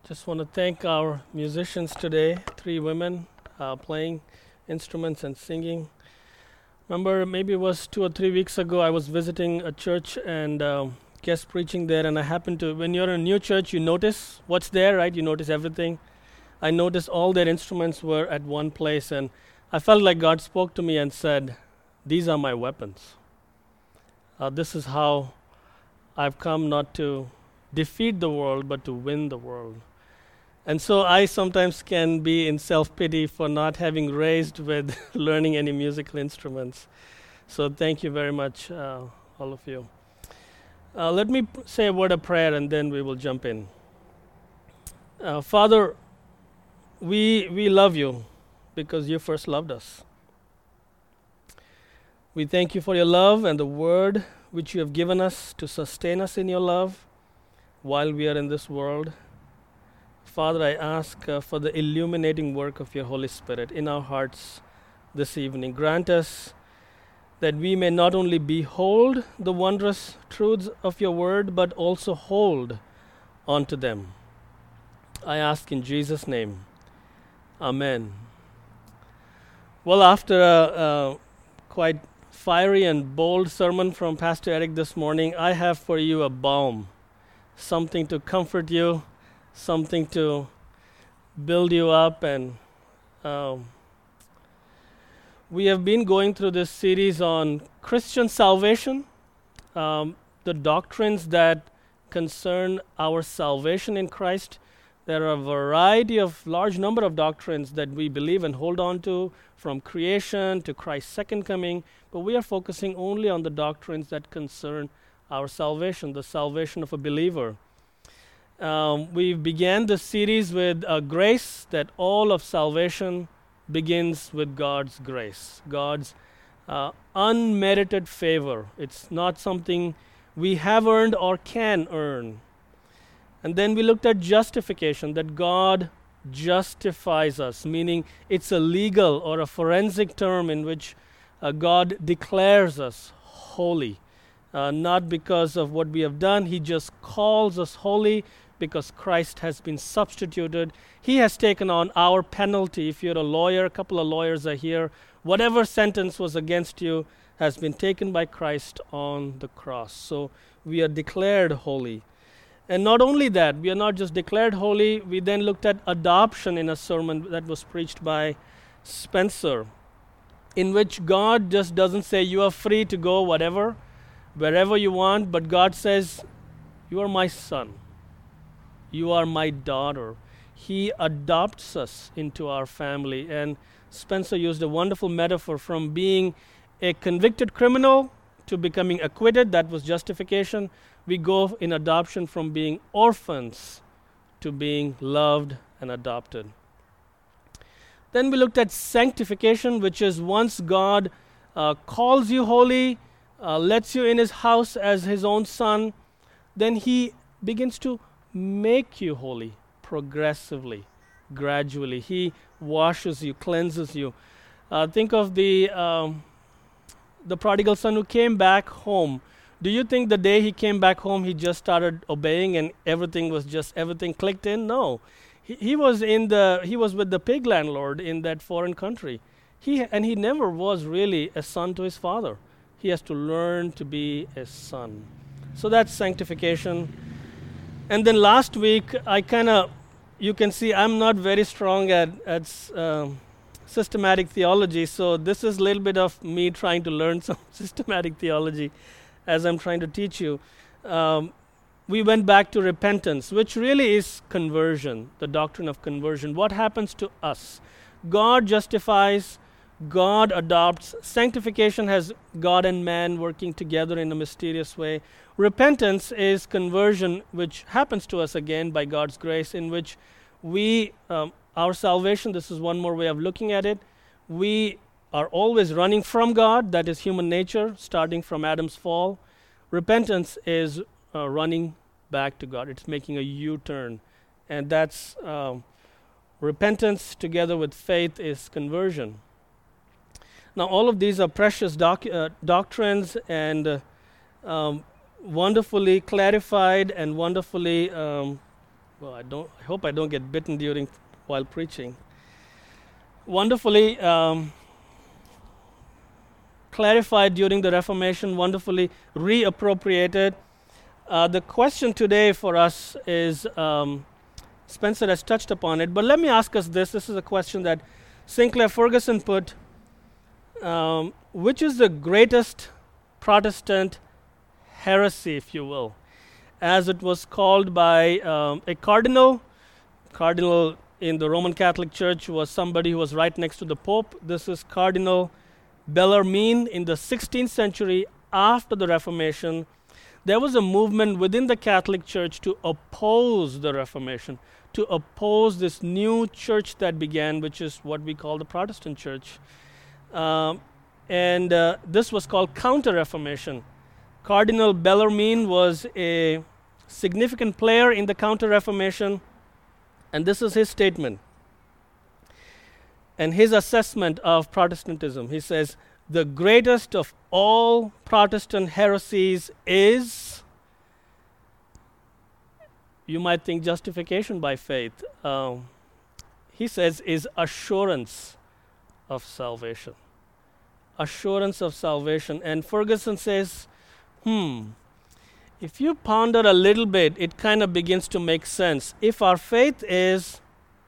Just want to thank our musicians today, three women playing instruments and singing. Remember, maybe it was 2 or 3 weeks ago, I was visiting a church and guest preaching there, and I happened to, when you're in a new church, you notice what's there, right? You notice everything. I noticed all their instruments were at one place, and I felt like God spoke to me and said, "These are my weapons. This is how I've come not to defeat the world, but to win the world." And so I sometimes can be in self-pity for not having raised with learning any musical instruments. So thank you very much, all of you. Let me say a word of prayer and then we will jump in. Father, we love you because you first loved us. We thank you for your love and the word which you have given us to sustain us in your love while we are in this world. Father, I ask for the illuminating work of your Holy Spirit in our hearts this evening. Grant us that we may not only behold the wondrous truths of your word, but also hold onto them. I ask in Jesus' name. Amen. Well, after a quite fiery and bold sermon from Pastor Eric this morning, I have for you a balm, something to comfort you, something to build you up. And we have been going through this series on Christian salvation, the doctrines that concern our salvation in Christ. There are a variety of large number of doctrines that we believe and hold on to, from creation to Christ's second coming, but we are focusing only on the doctrines that concern our salvation, the salvation of a believer. We began the series with grace, that all of salvation begins with God's grace, God's unmerited favor. It's not something we have earned or can earn. And then we looked at justification, that God justifies us, meaning it's a legal or a forensic term in which God declares us holy, not because of what we have done. He just calls us holy because Christ has been substituted. He has taken on our penalty. If you're a lawyer, a couple of lawyers are here. Whatever sentence was against you has been taken by Christ on the cross. So we are declared holy. And not only that, we are not just declared holy, we then looked at adoption in a sermon that was preached by Spencer, in which God just doesn't say you are free to go wherever you want, but God says, you are my son. You are my daughter. He adopts us into our family. And Spencer used a wonderful metaphor from being a convicted criminal to becoming acquitted. That was justification. We go in adoption from being orphans to being loved and adopted. Then we looked at sanctification, which is once God calls you holy, lets you in his house as his own son, then he begins to make you holy progressively, gradually. He washes you, cleanses you. Think of the prodigal son who came back home. Do you think the day he came back home he just started obeying and everything clicked in? No. He was with the pig landlord in that foreign country. He never was really a son to his father. He has to learn to be a son. So that's sanctification. And then last week, you can see I'm not very strong at systematic theology, so this is a little bit of me trying to learn some systematic theology as I'm trying to teach you. We went back to repentance, which really is conversion, the doctrine of conversion. What happens to us? God justifies, God adopts. Sanctification has God and man working together in a mysterious way. Repentance is conversion, which happens to us again by God's grace, in which our salvation, this is one more way of looking at it, we are always running from God. That is human nature, starting from Adam's fall. Repentance is running back to God. It's making a U-turn. And that's repentance together with faith is conversion. Now, all of these are precious doctrines and wonderfully clarified and wonderfully Well, I hope I don't get bitten while preaching. Wonderfully clarified during the Reformation, wonderfully reappropriated. The question today for us is, Spencer has touched upon it, but let me ask us this. This is a question that Sinclair Ferguson put. Which is the greatest Protestant heresy, if you will, as it was called by a cardinal? Cardinal in the Roman Catholic Church was somebody who was right next to the Pope. This is Cardinal Bellarmine. In the 16th century, after the Reformation, there was a movement within the Catholic Church to oppose the Reformation, to oppose this new church that began, which is what we call the Protestant Church. And this was called Counter-Reformation. Cardinal Bellarmine was a significant player in the Counter-Reformation, and this is his statement and his assessment of Protestantism. He says, the greatest of all Protestant heresies is, you might think justification by faith. He says, is assurance of salvation. Assurance of salvation. And Ferguson says, if you ponder a little bit, it kind of begins to make sense. If our faith is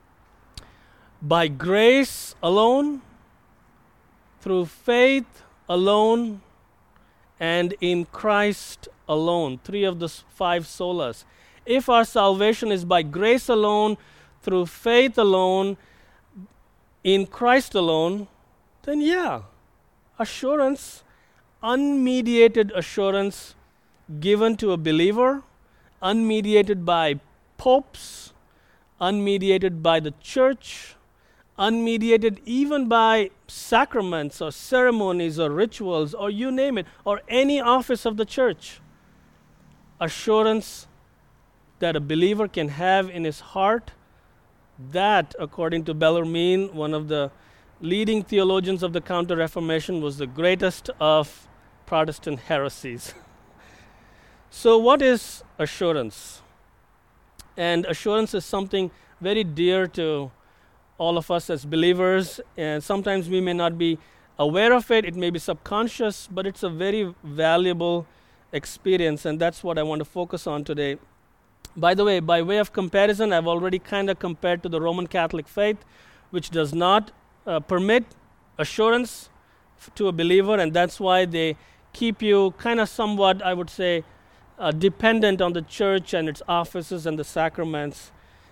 by grace alone, through faith alone, and in Christ alone, 3 of the 5 solas. If our salvation is by grace alone, through faith alone, in Christ alone, then assurance, unmediated assurance given to a believer, unmediated by popes, unmediated by the church, unmediated even by sacraments or ceremonies or rituals or you name it, or any office of the church. Assurance that a believer can have in his heart, that, according to Bellarmine, one of the leading theologians of the Counter-Reformation, was the greatest of Protestant heresies. So what is assurance? And assurance is something very dear to all of us as believers, and sometimes we may not be aware of it. It may be subconscious, but it's a very valuable experience, and that's what I want to focus on today. By the way, by way of comparison, I've already kind of compared to the Roman Catholic faith, which does not permit assurance to a believer, and that's why they keep you kind of somewhat, I would say, dependent on the church and its offices and the sacraments.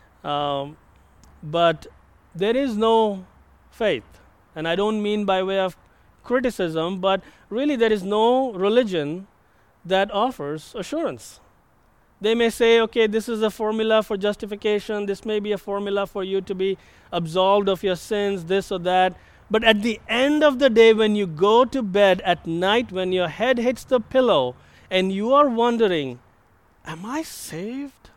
But there is no faith, and I don't mean by way of criticism, but really there is no religion that offers assurance. They may say, okay, this is a formula for justification, this may be a formula for you to be absolved of your sins, this or that, but at the end of the day, when you go to bed at night, when your head hits the pillow, and you are wondering, am I saved?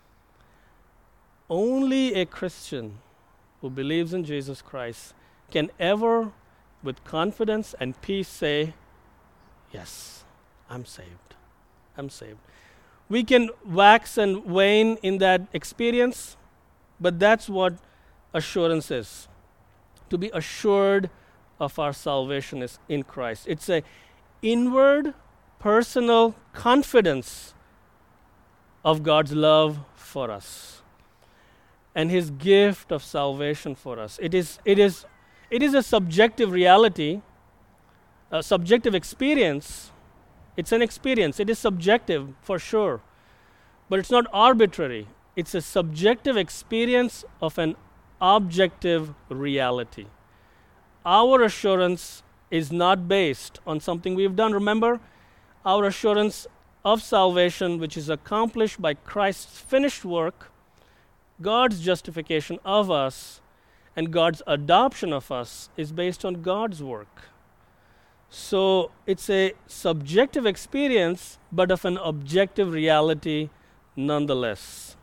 Only a Christian who believes in Jesus Christ can ever, with confidence and peace, say, yes, I'm saved. I'm saved. We can wax and wane in that experience, but that's what assurance is. To be assured of our salvation is in Christ. It's an inward, personal confidence of God's love for us and His gift of salvation for us. It is a subjective reality, a subjective experience. It's an experience. It is subjective for sure, but it's not arbitrary. It's a subjective experience of an objective reality. Our assurance is not based on something we've done. Remember, our assurance of salvation, which is accomplished by Christ's finished work, God's justification of us, and God's adoption of us is based on God's work. So it's a subjective experience, but of an objective reality nonetheless.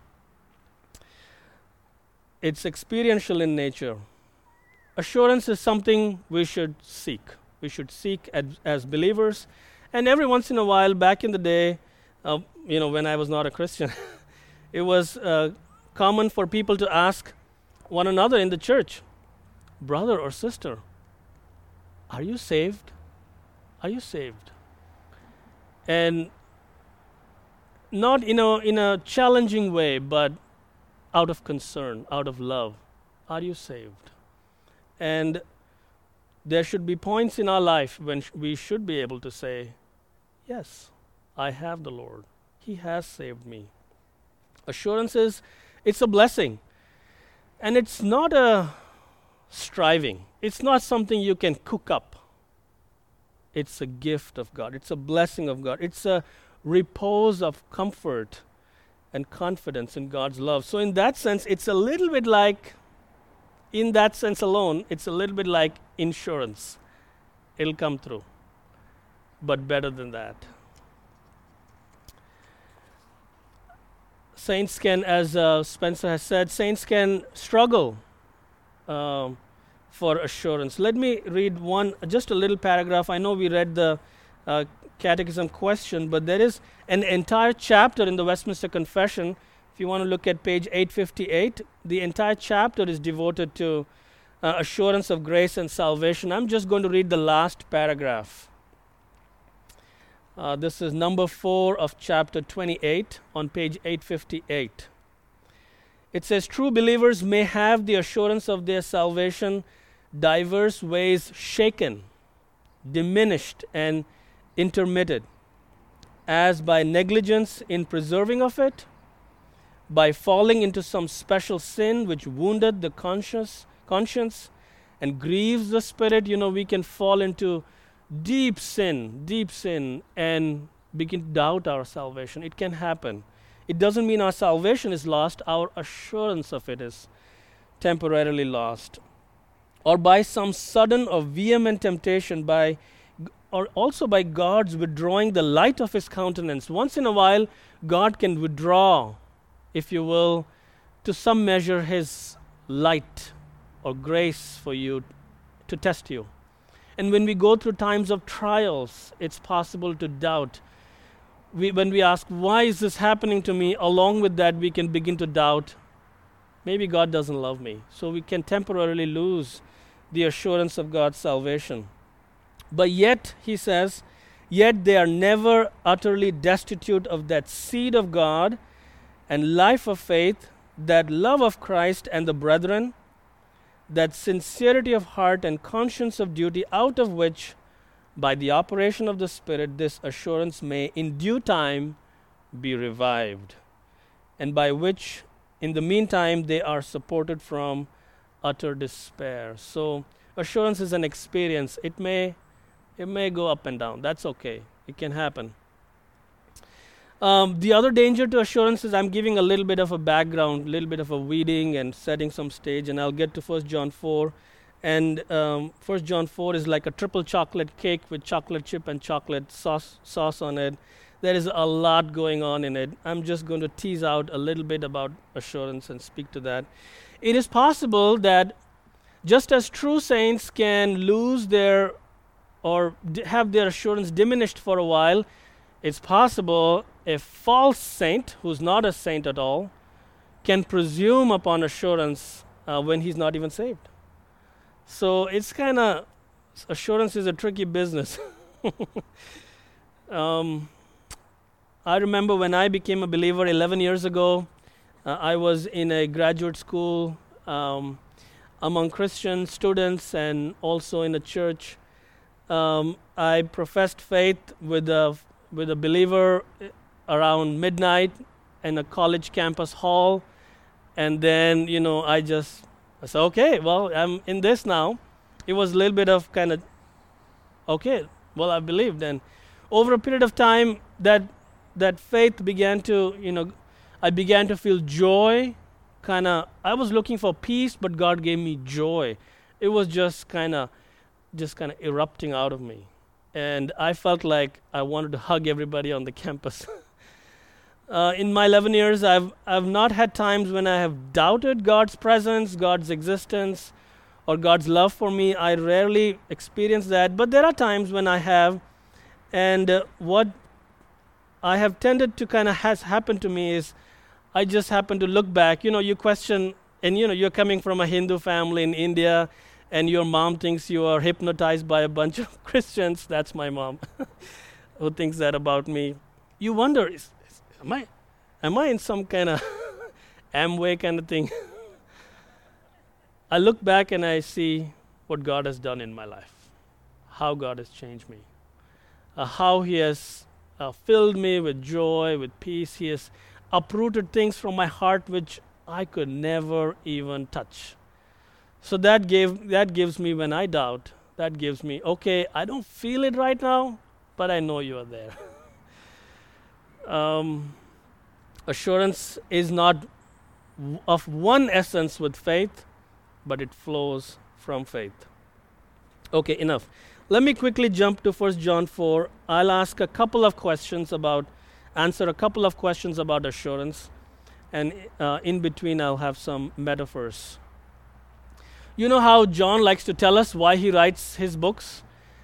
It's experiential in nature. Assurance is something we should seek. We should seek as believers. And every once in a while, back in the day, when I was not a Christian, it was common for people to ask one another in the church, brother or sister, are you saved? Are you saved? And not in a challenging way, but out of concern, out of love. Are you saved? And there should be points in our life when we should be able to say, yes, I have the Lord. He has saved me. Assurance it's a blessing. And it's not a striving. It's not something you can cook up. It's a gift of God. It's a blessing of God. It's a repose of comfort and confidence in God's love. So in that sense, it's a little bit like, in that sense alone, it's a little bit like insurance. It'll come through. But better than that. Saints can, as Spencer has said, saints can struggle for assurance. Let me read just a little paragraph. I know we read the catechism question, but there is an entire chapter in the Westminster Confession. If you want to look at page 858, the entire chapter is devoted to assurance of grace and salvation. I'm just going to read the last paragraph. This is number 4 of chapter 28 on page 858. It says, true believers may have the assurance of their salvation diverse ways shaken, diminished, and intermitted, as by negligence in preserving of it, by falling into some special sin which wounded the conscience and grieves the spirit. We can fall into deep sin and begin to doubt our salvation. It can happen. It doesn't mean our salvation is lost. Our assurance of it is temporarily lost. Or by some sudden or vehement temptation, or also by God's withdrawing the light of His countenance. Once in a while, God can withdraw, if you will, to some measure His light or grace for you to test you. And when we go through times of trials, it's possible to doubt. When we ask, why is this happening to me? Along with that, we can begin to doubt, maybe God doesn't love me. So we can temporarily lose the assurance of God's salvation. But yet, he says, yet they are never utterly destitute of that seed of God and life of faith, that love of Christ and the brethren, that sincerity of heart and conscience of duty, out of which, by the operation of the Spirit, this assurance may in due time be revived, and by which, in the meantime, they are supported from utter despair. So, assurance is an experience. It may go up and down. That's okay. It can happen. The other danger to assurance is, I'm giving a little bit of a background, a little bit of a weeding and setting some stage, and I'll get to 1 John 4. And 1 John 4 is like a triple chocolate cake with chocolate chip and chocolate sauce on it. There is a lot going on in it. I'm just going to tease out a little bit about assurance and speak to that. It is possible that just as true saints can lose their or have their assurance diminished for a while, it's possible a false saint, who's not a saint at all, can presume upon assurance when he's not even saved. So it's kind of, assurance is a tricky business. I remember when I became a believer 11 years ago, I was in a graduate school among Christian students and also in a church. I professed faith with a believer around midnight in a college campus hall, and then I said, okay, well, I'm in this now. It was a little bit of kind of, okay, well, I believed, and over a period of time, that faith began to, I began to feel joy. I was looking for peace, but God gave me joy. It was just kind of erupting out of me. And I felt like I wanted to hug everybody on the campus. In my 11 years, I've not had times when I have doubted God's presence, God's existence, or God's love for me. I rarely experience that, but there are times when I have. And what I have tended to has happened to me is I just happened to look back. You question, and you're coming from a Hindu family in India, and your mom thinks you are hypnotized by a bunch of Christians. That's my mom, who thinks that about me. You wonder, am I in some kind of Amway kind of thing? I look back and I see what God has done in my life, how God has changed me, how He has filled me with joy, with peace. He has uprooted things from my heart which I could never even touch. So that gives me, when I doubt, that gives me, okay, I don't feel it right now, but I know you are there. Assurance is not of one essence with faith, but it flows from faith. Okay, enough. Let me quickly jump to 1 John 4. I'll answer a couple of questions about assurance, and in between I'll have some metaphors. You know how John likes to tell us why he writes his books?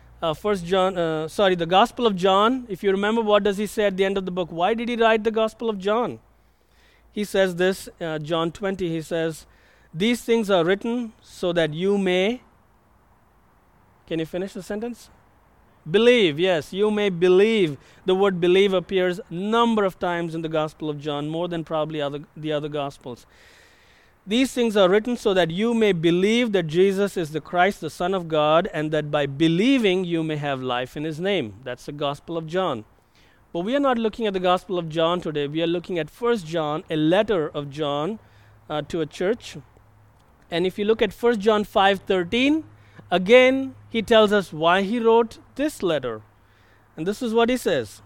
The Gospel of John, if you remember, what does he say at the end of the book? Why did he write the Gospel of John? He says this, John 20, he says, "These things are written so that you may," can you finish the sentence? Believe, yes, you may believe. The word believe appears a number of times in the Gospel of John, more than probably the other Gospels. "These things are written so that you may believe that Jesus is the Christ, the Son of God, and that by believing you may have life in His name." That's the Gospel of John. But we are not looking at the Gospel of John today. We are looking at 1 John, a letter of John to a church. And if you look at 1 John 5:13, again, he tells us why he wrote this letter. And this is what he says.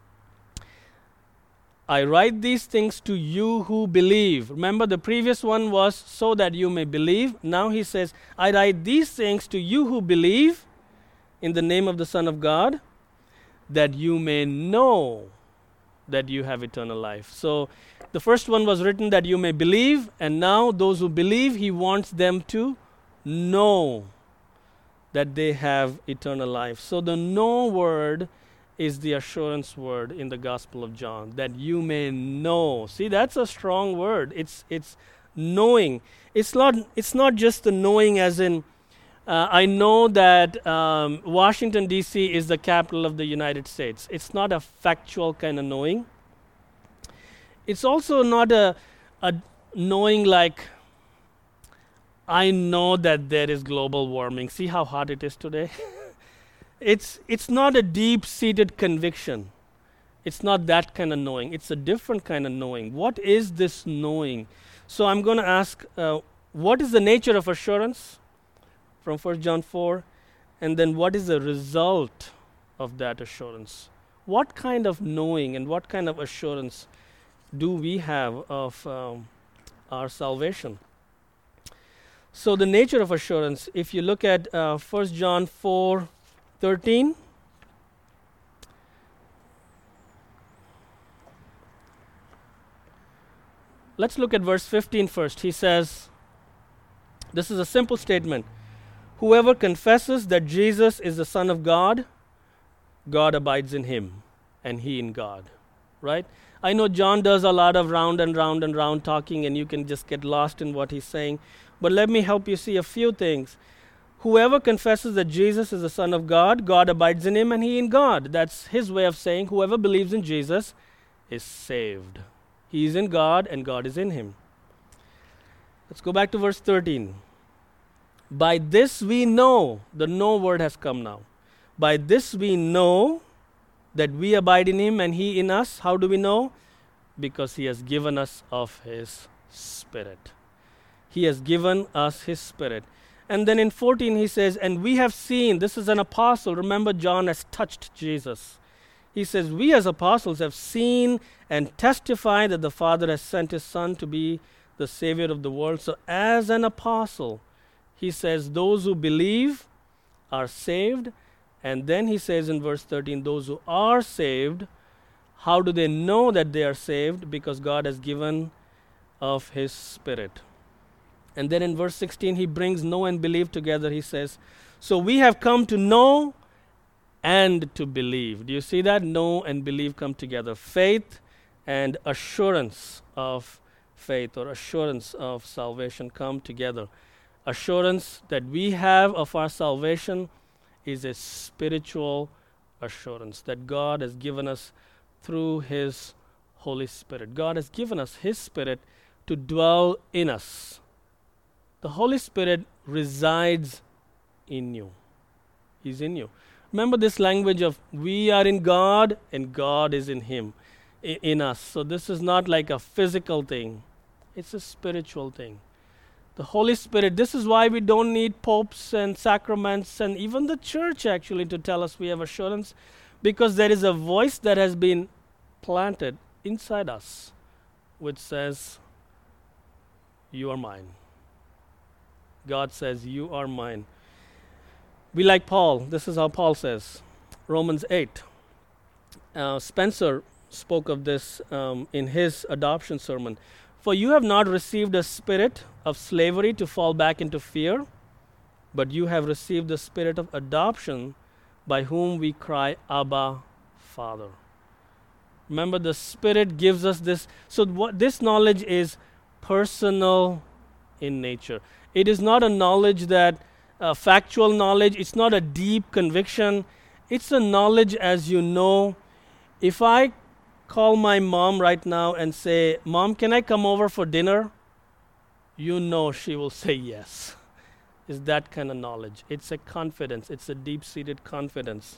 "I write these things to you who believe." Remember, the previous one was so that you may believe. Now he says, "I write these things to you who believe in the name of the Son of God, that you may know that you have eternal life." So the first one was written that you may believe, and now those who believe, he wants them to know that they have eternal life. So the know word is the assurance word in the Gospel of John, that you may know. See, that's a strong word. It's knowing. It's not just the knowing as in, I know that Washington, D.C. is the capital of the United States. It's not a factual kind of knowing. It's also not a knowing like, I know that there is global warming. See how hot it is today? It's not a deep-seated conviction. It's not that kind of knowing. It's a different kind of knowing. What is this knowing? So I'm going to ask, what is the nature of assurance from 1 John 4? And then what is the result of that assurance? What kind of knowing and what kind of assurance do we have of our salvation? So the nature of assurance, if you look at 1 John 4:13, let's look at verse 15 first. He says, this is a simple statement. "Whoever confesses that Jesus is the Son of God, God abides in him, and he in God." Right? I know John does a lot of round and round and round talking, and you can just get lost in what he's saying. But let me help you see a few things. Whoever confesses that Jesus is the Son of God, God abides in him, and he in God. That's his way of saying whoever believes in Jesus is saved. He is in God, and God is in him. Let's go back to verse 13. "By this we know," the know word has come now. "By this we know that we abide in him and he in us." How do we know? Because he has given us of his Spirit. He has given us his Spirit. And then in 14 he says, "And we have seen," this is an apostle. Remember, John has touched Jesus. He says, "We as apostles have seen and testify that the Father has sent his Son to be the Savior of the world." So as an apostle, he says those who believe are saved. And then he says in verse 13, those who are saved, how do they know that they are saved? Because God has given of his Spirit. And then in verse 16, he brings know and believe together. He says, so we have come to know and to believe. Do you see that? Know and believe come together. Faith and assurance of faith or assurance of salvation come together. Assurance that we have of our salvation is a spiritual assurance that God has given us through His Holy Spirit. God has given us His Spirit to dwell in us. The Holy Spirit resides in you. He's in you. Remember this language of we are in God and God is in Him, in us. So this is not like a physical thing. It's a spiritual thing. The Holy Spirit, this is why we don't need popes and sacraments and even the church actually to tell us we have assurance, because there is a voice that has been planted inside us which says, you are mine. God says, you are mine. We like Paul. This is how Paul says. Romans 8. Spencer spoke of this in his adoption sermon. For you have not received a spirit of slavery to fall back into fear, but you have received the spirit of adoption by whom we cry, Abba, Father. Remember, the Spirit gives us this. So what this knowledge is personal in nature. It is not a knowledge that factual knowledge. It's not a deep conviction. It's a knowledge as you know. If I call my mom right now and say, Mom, can I come over for dinner? You know she will say yes. It's that kind of knowledge. It's a confidence. It's a deep-seated confidence.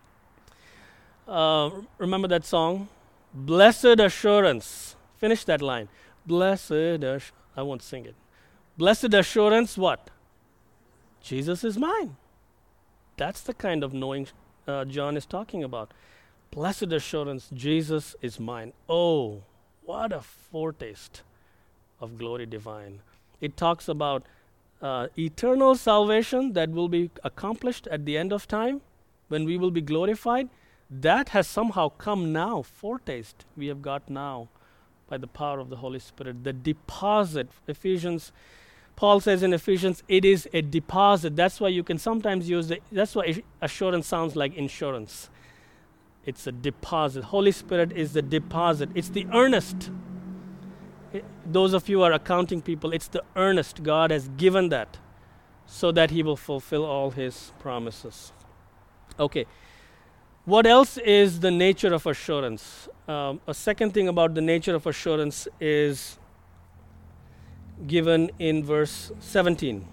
Remember that song? Blessed assurance. Finish that line. I won't sing it. Blessed assurance, what? Jesus is mine. That's the kind of knowing John is talking about. Blessed assurance, Jesus is mine. Oh, what a foretaste of glory divine. It talks about eternal salvation that will be accomplished at the end of time when we will be glorified. That has somehow come now, foretaste we have got now by the power of the Holy Spirit. The deposit, Paul says in Ephesians, it is a deposit. That's why you can sometimes that's why assurance sounds like insurance. It's a deposit. Holy Spirit is the deposit. It's the earnest. Those of you who are accounting people, it's the earnest. God has given that so that He will fulfill all His promises. Okay. What else is the nature of assurance? A second thing about the nature of assurance is given in verse 17.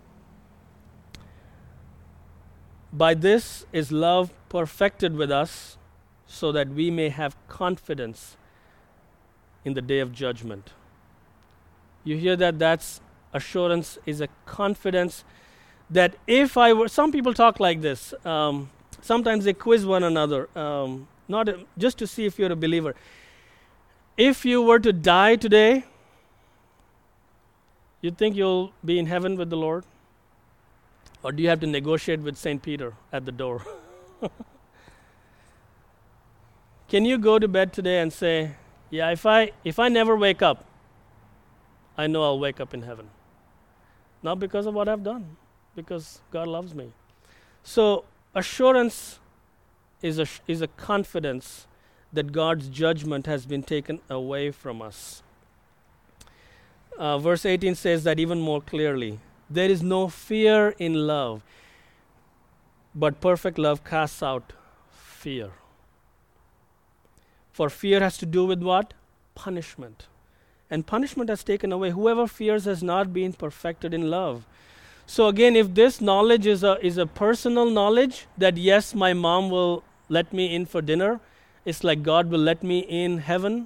By this is love perfected with us, so that we may have confidence in the day of judgment. You hear that? That's assurance, is a confidence that if I were, some people talk like this. Sometimes they quiz one another, just to see if you're a believer. If you were to die today, you think you'll be in heaven with the Lord? Or do you have to negotiate with St. Peter at the door? Can you go to bed today and say, yeah, if I never wake up, I know I'll wake up in heaven. Not because of what I've done, because God loves me. So assurance is a confidence that God's judgment has been taken away from us. Verse 18 says that even more clearly. There is no fear in love, but perfect love casts out fear. For fear has to do with what? Punishment. And punishment has taken away. Whoever fears has not been perfected in love. So again, if this knowledge is a personal knowledge, that yes, my mom will let me in for dinner, it's like God will let me in heaven,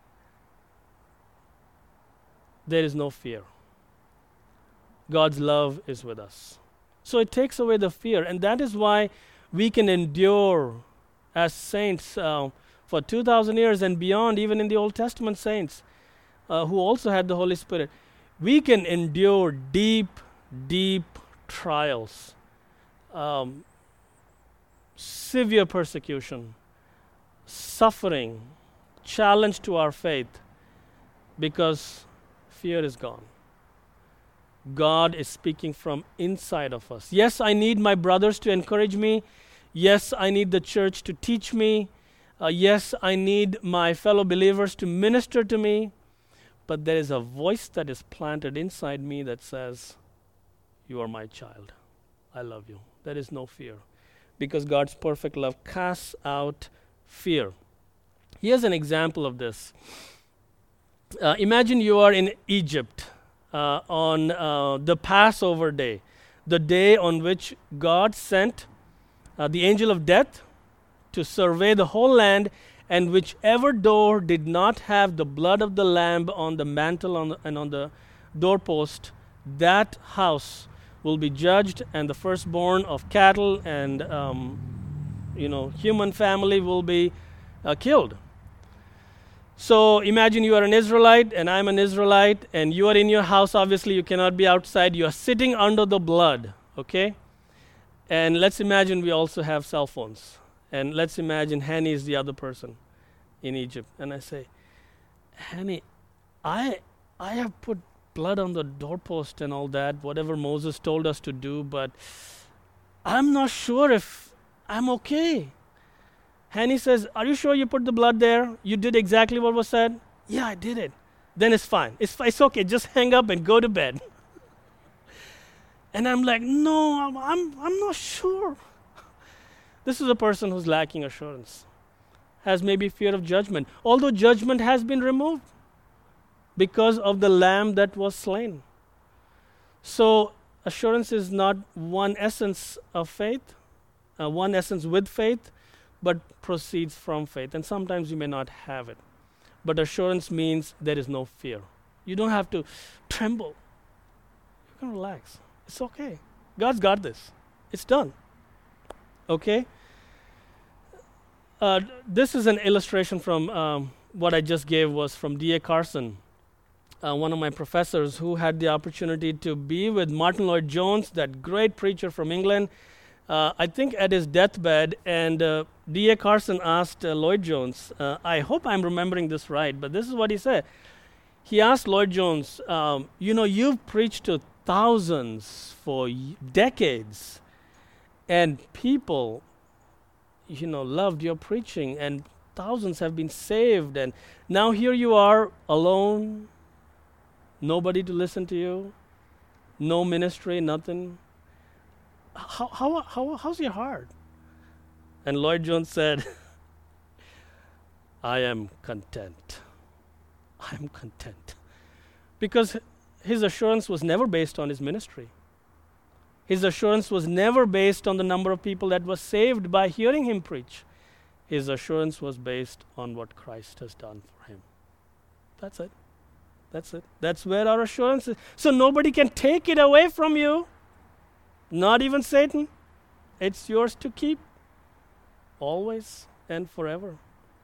there is no fear. God's love is with us. So it takes away the fear, and that is why we can endure as saints for 2,000 years and beyond, even in the Old Testament saints who also had the Holy Spirit. We can endure deep trials, severe persecution, suffering, challenge to our faith, because fear is gone. God is speaking from inside of us. Yes, I need my brothers to encourage me. Yes, I need the church to teach me. Yes, I need my fellow believers to minister to me. but there is a voice that is planted inside me that says, you are my child. I love you. There is no fear. Because God's perfect love casts out fear. Here's an example of this. Imagine you are in Egypt on the Passover day, the day on which God sent the angel of death to survey the whole land, and whichever door did not have the blood of the lamb on the mantle and on the doorpost, that house will be judged, and the firstborn of cattle and human family will be killed. So imagine you are an Israelite and I'm an Israelite, and you are in your house. Obviously you cannot be outside. You are sitting under the blood, okay? And let's imagine we also have cell phones. And let's imagine Hani is the other person in Egypt. And I say, Hani, I have put blood on the doorpost and all that, whatever Moses told us to do, but I'm not sure if I'm okay. Hani says, are you sure you put the blood there? You did exactly what was said? Yeah, I did it. Then it's fine. It's okay. Just hang up and go to bed. And I'm like, no, I'm not sure. This is a person who's lacking assurance, has maybe fear of judgment, although judgment has been removed because of the lamb that was slain. So assurance is not one essence of faith, one essence with faith, but proceeds from faith. And sometimes you may not have it. But assurance means there is no fear. You don't have to tremble. You can relax. It's okay. God's got this. It's done. Okay? This is an illustration from what I just gave was from D.A. Carson, one of my professors who had the opportunity to be with Martin Lloyd-Jones, that great preacher from England, I think at his deathbed, and D.A. Carson asked Lloyd-Jones, I hope I'm remembering this right, but this is what he said. He asked Lloyd-Jones, you've preached to thousands for decades, and people, loved your preaching, and thousands have been saved, and now here you are alone, nobody to listen to you, no ministry, nothing. How's your heart? And Lloyd-Jones said, I am content. I am content. Because his assurance was never based on his ministry. His assurance was never based on the number of people that was saved by hearing him preach. His assurance was based on what Christ has done for him. That's it. That's it. That's where our assurance is. So nobody can take it away from you. Not even Satan. It's yours to keep. Always and forever.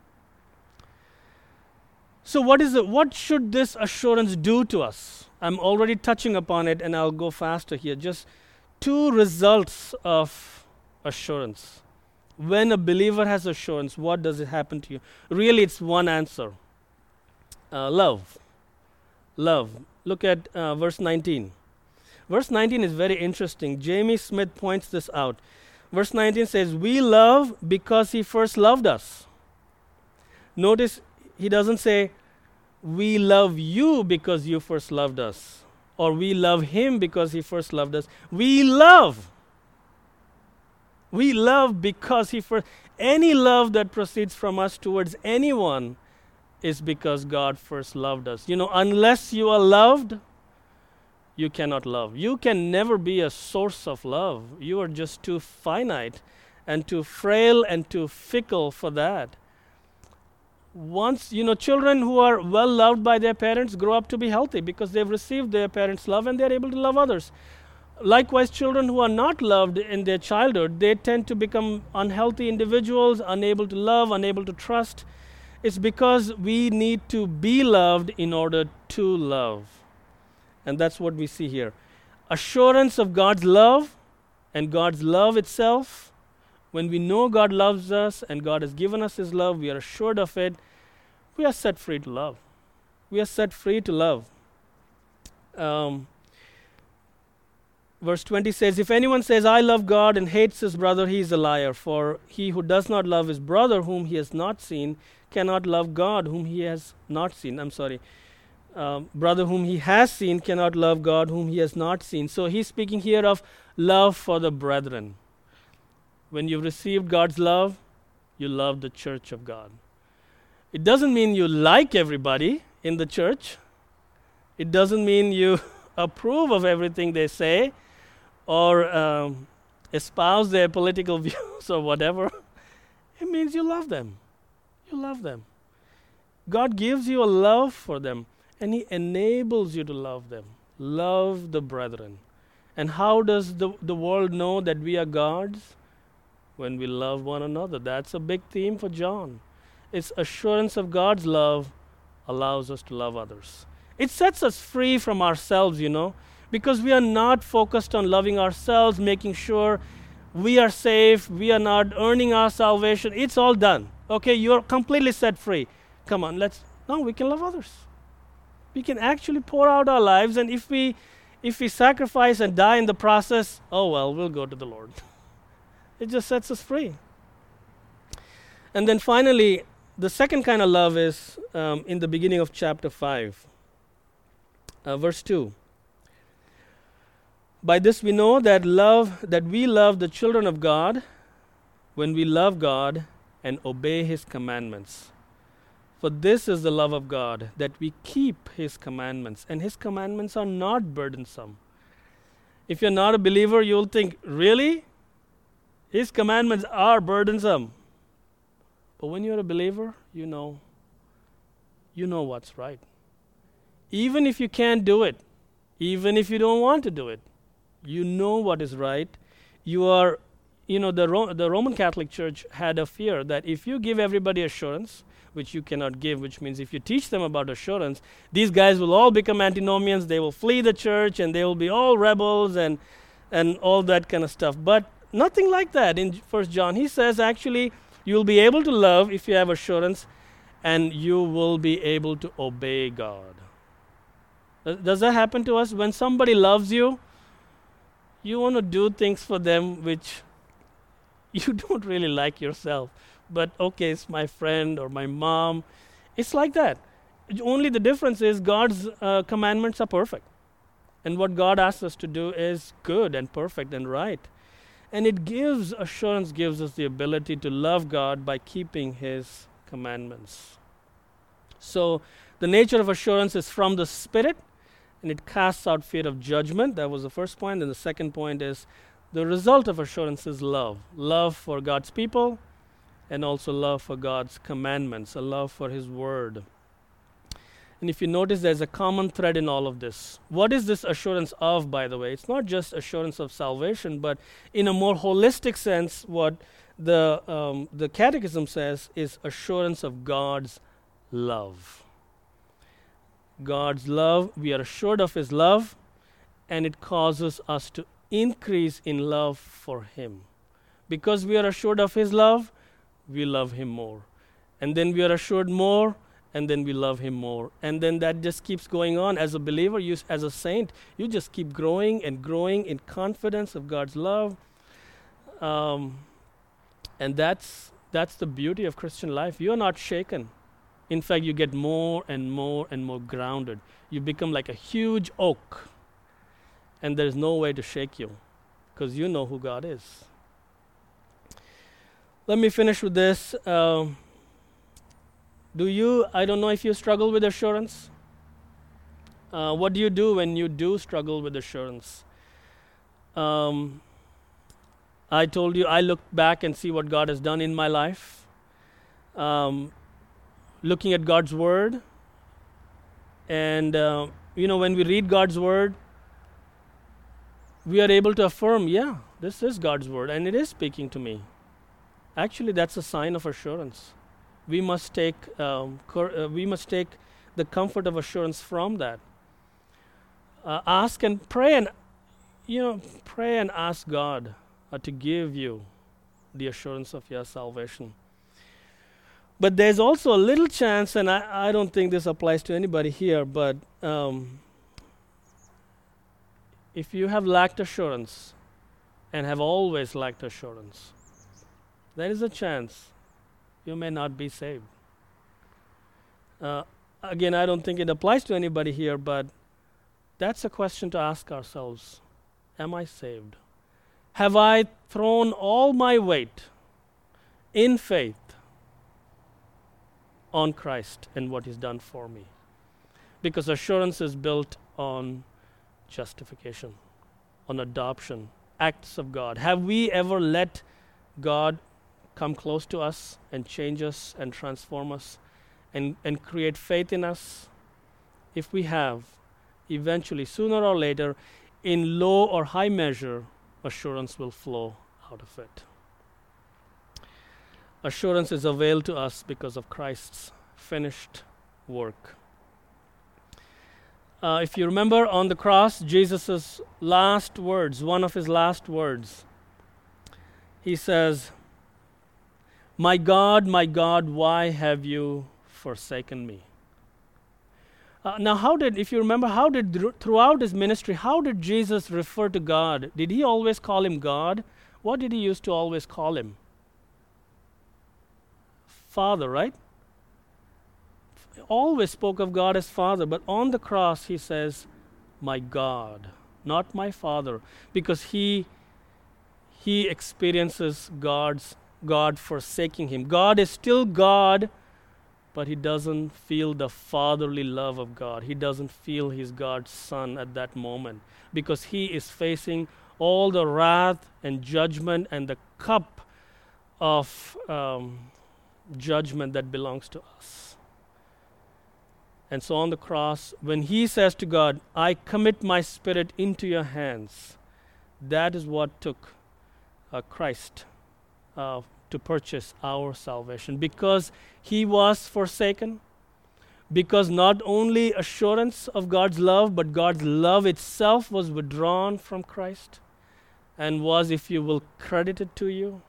So what should this assurance do to us? I'm already touching upon it, and I'll go faster here. Just 2 results of assurance. When a believer has assurance, what does it happen to you? Really, it's one answer. Love. Love. Look at verse 19. Verse 19 is very interesting. Jamie Smith points this out. Verse 19 says, we love because he first loved us. Notice he doesn't say, we love you because you first loved us. Or we love him because he first loved us. We love. We love because he first. Any love that proceeds from us towards anyone is because God first loved us. Unless you are loved, you cannot love. You can never be a source of love. You are just too finite and too frail and too fickle for that. Once, children who are well loved by their parents grow up to be healthy because they've received their parents' love and they're able to love others. Likewise, children who are not loved in their childhood, they tend to become unhealthy individuals, unable to love, unable to trust. It's because we need to be loved in order to love. And that's what we see here. Assurance of God's love and God's love itself. When we know God loves us and God has given us his love, we are assured of it, we are set free to love. We are set free to love. Verse 20 says, if anyone says, I love God and hates his brother, he is a liar. For he who does not love his brother whom he has not seen cannot love God whom he has not seen. brother whom he has seen cannot love God whom he has not seen. So he's speaking here of love for the brethren. When you've received God's love, you love the church of God. It doesn't mean you like everybody in the church. It doesn't mean you approve of everything they say or espouse their political views or whatever. It means you love them. You love them. God gives you a love for them, and He enables you to love them. Love the brethren. And how does the world know that we are God's? When we love one another. That's a big theme for John. It's assurance of God's love allows us to love others. It sets us free from ourselves, because we are not focused on loving ourselves, making sure we are safe, we are not earning our salvation. It's all done. Okay, you're completely set free. Come on, we can love others. We can actually pour out our lives, and if we sacrifice and die in the process, we'll go to the Lord. It just sets us free. And then finally, the second kind of love is in the beginning of chapter 5, verse 2. By this we know that we love the children of God when we love God and obey His commandments. For this is the love of God, that we keep His commandments, and His commandments are not burdensome. If you're not a believer, you'll think, really? His commandments are burdensome. But when you're a believer, you know what's right. Even if you can't do it, even if you don't want to do it, you know what is right. You are, the Roman Catholic Church had a fear that if you give everybody assurance, which you cannot give, which means if you teach them about assurance, these guys will all become antinomians, they will flee the church, and they will be all rebels and all that kind of stuff. But nothing like that in 1 John. He says actually you'll be able to love if you have assurance, and you will be able to obey God. Does that happen to us? When somebody loves you, you want to do things for them which you don't really like yourself. But okay, it's my friend or my mom. It's like that. Only the difference is God's commandments are perfect. And what God asks us to do is good and perfect and right. And assurance gives us the ability to love God by keeping His commandments. So the nature of assurance is from the Spirit, and it casts out fear of judgment. That was the first point. And the second point is the result of assurance is love. Love for God's people, and also love for God's commandments, a love for His word. And if you notice, there's a common thread in all of this. What is this assurance of, by the way? It's not just assurance of salvation, but in a more holistic sense, what the Catechism says is assurance of God's love. God's love, we are assured of His love, and it causes us to increase in love for Him. Because we are assured of His love, we love Him more. And then we are assured more, and then we love Him more. And then that just keeps going on. As a believer, as a saint, you just keep growing and growing in confidence of God's love. And that's the beauty of Christian life. You are not shaken. In fact, you get more and more and more grounded. You become like a huge oak, and there's no way to shake you because you know who God is. Let me finish with this. I don't know if you struggle with assurance. What do you do when you do struggle with assurance? I told you I look back and see what God has done in my life. Looking at God's word. And, when we read God's word, we are able to affirm, this is God's word and it is speaking to me. Actually, that's a sign of assurance. We must take the comfort of assurance from that. Ask and pray, and pray and ask God to give you the assurance of your salvation. But there's also a little chance, and I don't think this applies to anybody here, but if you have lacked assurance and have always lacked assurance, there is a chance you may not be saved. again, I don't think it applies to anybody here, but that's a question to ask ourselves. Am I saved? Have I thrown all my weight in faith on Christ and what He's done for me? Because assurance is built on justification, on adoption, acts of God. Have we ever let God come close to us and change us and transform us and create faith in us? If we have, eventually, sooner or later, in low or high measure, assurance will flow out of it. Assurance is availed to us because of Christ's finished work. If you remember on the cross, Jesus' last words, one of His last words, He says, my God, why have you forsaken me? Now, if you remember, throughout His ministry, how did Jesus refer to God? Did He always call Him God? What did He used to always call Him? Father, right? Always spoke of God as Father, but on the cross He says, my God, not my Father, because He experiences God forsaking Him. God is still God, but He doesn't feel the fatherly love of God. He doesn't feel He's God's Son at that moment, because He is facing all the wrath and judgment and the cup of judgment that belongs to us. And so on the cross, when He says to God, I commit my spirit into your hands, that is what took Christ to purchase our salvation. Because He was forsaken, because not only assurance of God's love, but God's love itself was withdrawn from Christ and was, if you will, credited to you.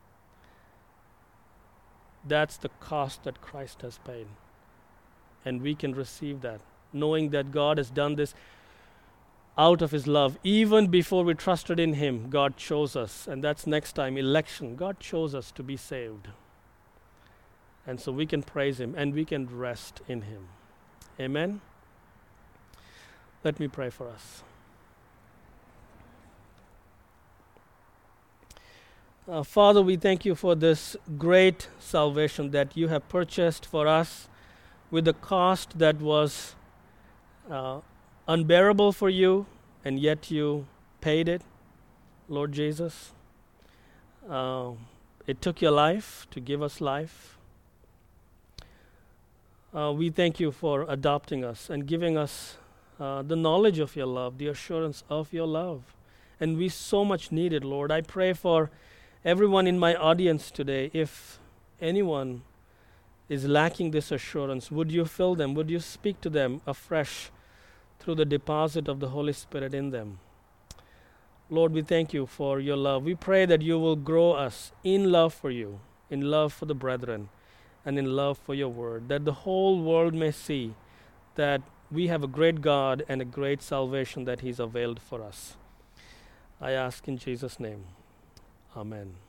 That's the cost that Christ has paid. And we can receive that, knowing that God has done this out of His love. Even before we trusted in Him, God chose us. And that's next time, election. God chose us to be saved. And so we can praise Him and we can rest in Him. Amen? Let me pray for us. Father, we thank You for this great salvation that You have purchased for us with a cost that was unbearable for You, and yet You paid it, Lord Jesus. It took Your life to give us life. We thank You for adopting us and giving us the knowledge of Your love, the assurance of Your love. And we so much need it, Lord. I pray for everyone in my audience today. If anyone is lacking this assurance, would You fill them? Would You speak to them afresh through the deposit of the Holy Spirit in them? Lord, we thank You for Your love. We pray that You will grow us in love for You, in love for the brethren, and in love for Your word, that the whole world may see that we have a great God and a great salvation that He's availed for us. I ask in Jesus' name. Amen.